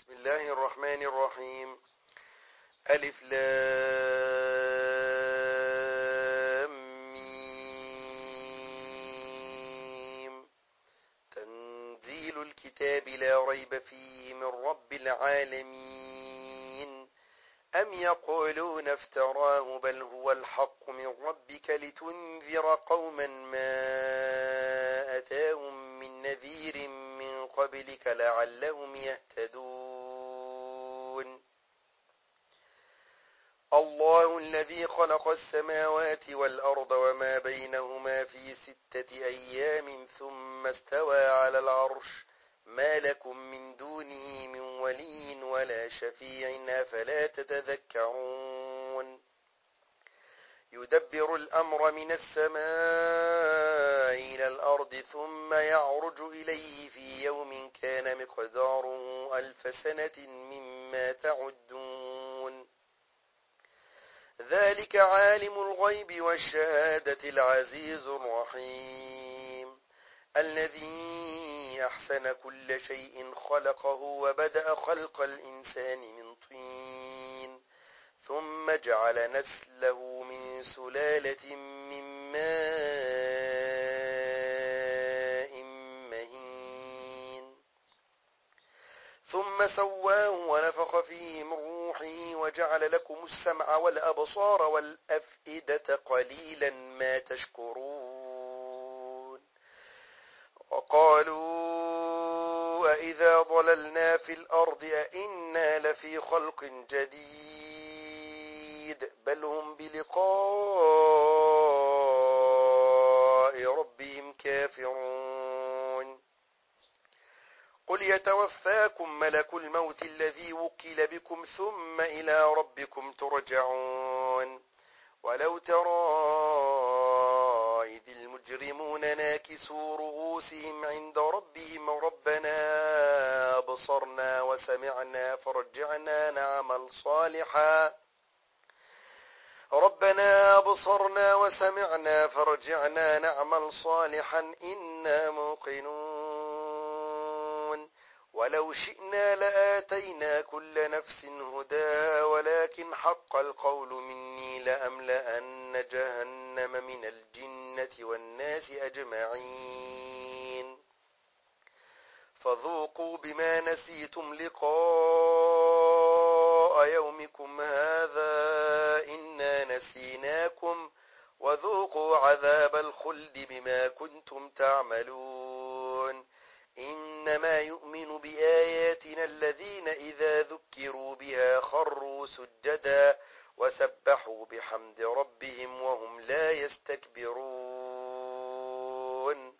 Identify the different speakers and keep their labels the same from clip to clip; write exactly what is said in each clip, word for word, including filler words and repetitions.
Speaker 1: بسم الله الرحمن الرحيم. ألف لام ميم. تنزيل الكتاب لا ريب فيه من رب العالمين. أم يقولون افتراه بل هو الحق من ربك لتنذر قوما ما أتاهم من نذير من قبلك لعلهم يهتدون. الله الذي خلق السماوات والأرض وما بينهما في ستة أيام ثم استوى على العرش ما لكم من دونه من ولي ولا شفيع أفلا تتذكرون. يدبر الأمر من السماء إلى الأرض ثم يعرج إليه في يوم كان مقداره ألف سنة مما تعدون. ذلك عالم الغيب والشهادة العزيز الرحيم الذي أحسن كل شيء خلقه وبدأ خلق الإنسان من طين ثم جعل نسله من سلالة من ماء مهين ثم سواه ونفخ فيه من روحه وجعل لكم السمع والأبصار والأفئدة قليلا ما تشكرون. وقالوا أإذا ضللنا في الأرض أإنا لفي خلق جديد بل هم بلقاء ربهم كافرون. قل يتوفاكم ملك الموت الذي وكل بكم ثم إلى ربكم ترجعون. ولو ترى إذ المجرمون ناكسوا رؤوسهم عند ربهم ربنا أبصرنا وسمعنا فرجعنا نعمل صالحا ربنا أبصرنا وسمعنا فرجعنا نعمل صالحا إنا موقنون. ولو شئنا لآتينا كل نفس هداها ولكن حق القول مني لأملأن جهنم من الجنة والناس أجمعين. فذوقوا بما نسيتم لقاء يومكم هذا إنا نسيناكم وذوقوا عذاب الخلد بما كنتم تعملون. إنما يؤمن بآياتنا الذين إذا ذكروا بها خروا سجدا وسبحوا بحمد ربهم وهم لا يستكبرون.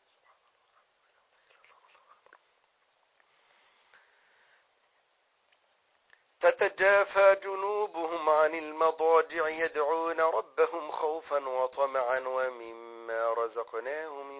Speaker 1: تتجافى جنوبهم عن المضاجع يدعون ربهم خوفا وطمعا ومما رزقناهم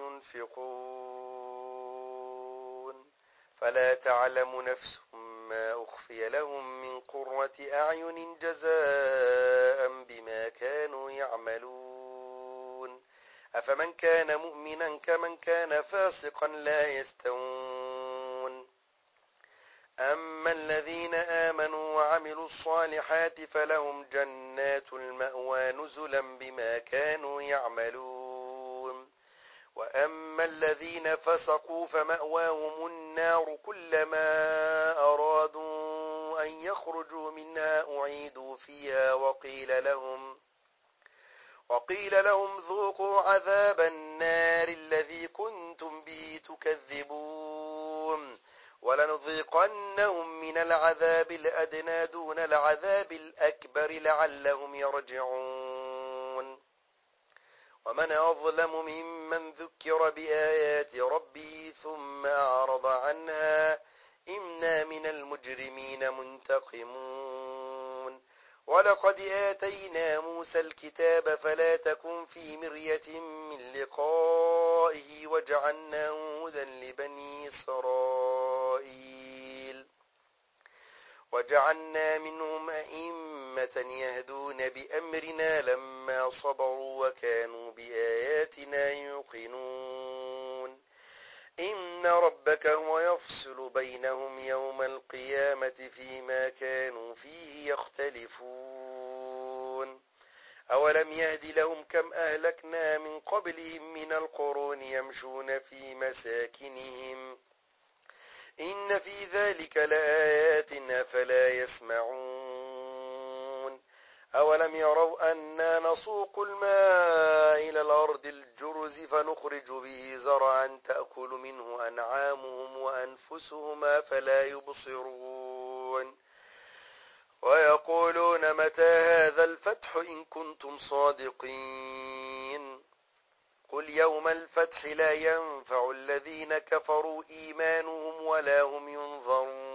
Speaker 1: ينفقون. فلا تعلم نفس ما أخفي لهم من قرة أعين جزاء بما كانوا يعملون. أفمن كان مؤمنا كمن كان فاسقا لا يستوون. أما الذين آمنوا وعملوا الصالحات فلهم جنات المأوى نزلا بما كانوا يعملون. وأما الذين فسقوا فمأواهم النار كلما أرادوا أن يخرجوا منها أعيدوا فيها وقيل لهم وقيل لهم ذوقوا عذاب النار الذي كنتم به تكذبون. ولنذيقنهم من العذاب الأدنى دون العذاب الأكبر لعلهم يرجعون. ومن أظلم ممن ذكر بآيات ربه ثم أعرض عنها إنا من المجرمين منتقمون. ولقد آتينا موسى الكتاب فلا تكن في مرية من لقائه وجعلناه هدى لبني إسرائيل وجعلنا منهم أئمة يهدون بأمرنا لما صبروا وكانوا بآياتنا يوقنون. إن ربك هو يفصل بينهم يوم القيامة فيما كانوا فيه يختلفون أولم يهد لهم كم أهلكنا من قبلهم من القرون يمشون في مساكنهم إن في ذلك لآيات أفلا يسمعون أولم يروا أنا نسوق الماء إلى الأرض الجرز فنخرج به زرعا تأكل منه أنعامهم وأنفسهم أفلا يبصرون ويقولون متى هذا الفتح إن كنتم صادقين قل يوم الفتح لا ينفع الذين كفروا إيمانهم ولا هم ينظرون